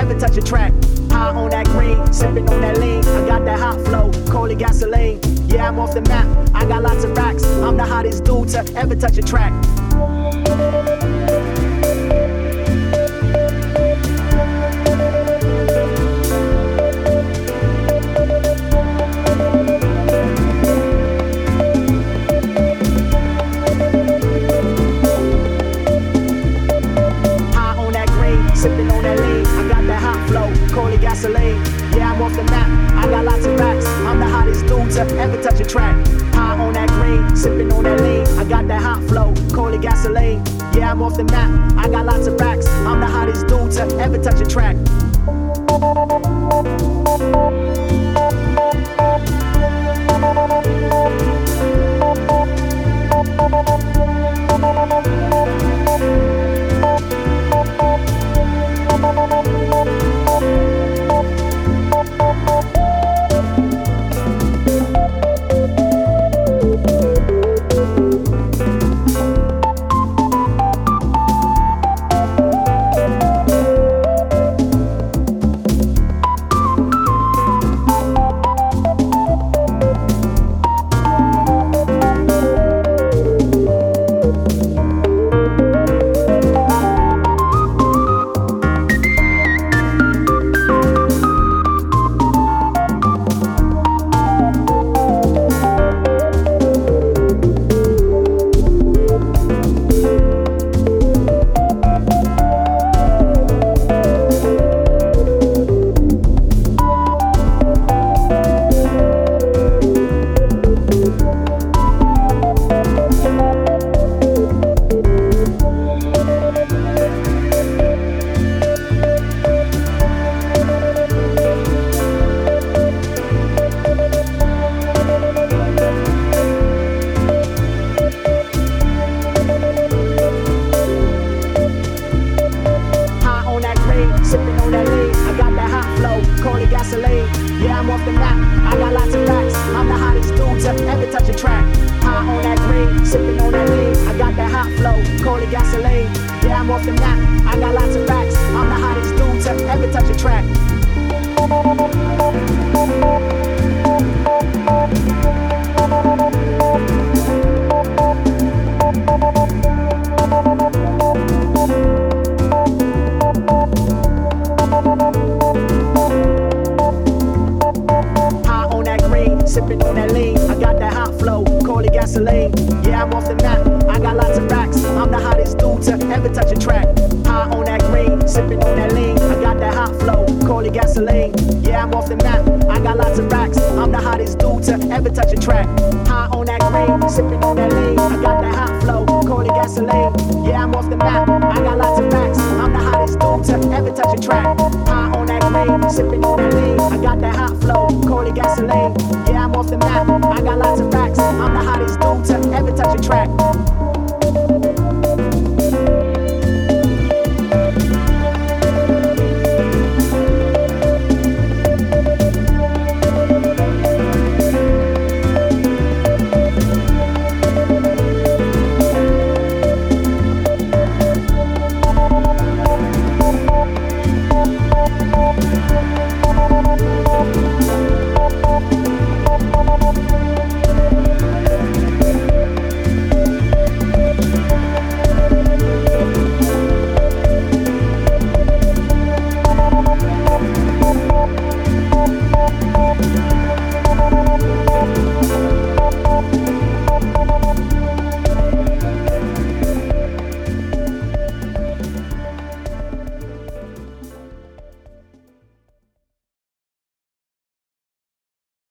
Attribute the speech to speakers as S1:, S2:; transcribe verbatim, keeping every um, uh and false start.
S1: ever touch a track. High on that green, sipping on that lean. I got that hot flow, call it gasoline. Yeah, I'm off the map, I got lots of racks. I'm the hottest dude to ever touch a track. Sipping on that lean, I got that hot flow, call it gasoline. Yeah, I'm off the map, I got lots of racks. I'm the hottest dude to ever touch a track. High on that green, sipping on that lean. I got that hot flow, call it gasoline. Yeah, I'm off the map, I got lots of racks. I'm the hottest dude to ever touch a track. Sipping on that lean, I got that hot flow, call it gasoline. Yeah, I'm off the map, I got lots of racks. I'm the hottest dude to ever touch a track. High on that green, sipping on that lean. I got that hot flow, call it gasoline. Yeah, I'm off the map, I got lots of racks. I'm the hottest dude to ever touch a track. Sipping on that lean, I got that hot flow, call it gasoline. Yeah, I'm off the map, I got lots of racks. I'm the hottest dude to ever touch a track. High on that green, sipping on that lean. I got that hot flow, call it gasoline. Yeah, I'm off the map, I got lots of racks. I'm the hottest dude to ever touch a track. High on that green, sipping on that lean. I got that hot flow, call it gasoline. Yeah, I'm off the map, I got lots of racks. I'm the hottest dude to ever touch a track. High on that green, sipping on that lean. I got that hot flow, call it gasoline. Yeah, I'm off the map, I got lots of racks. I'm the hottest dude to ever touch a track.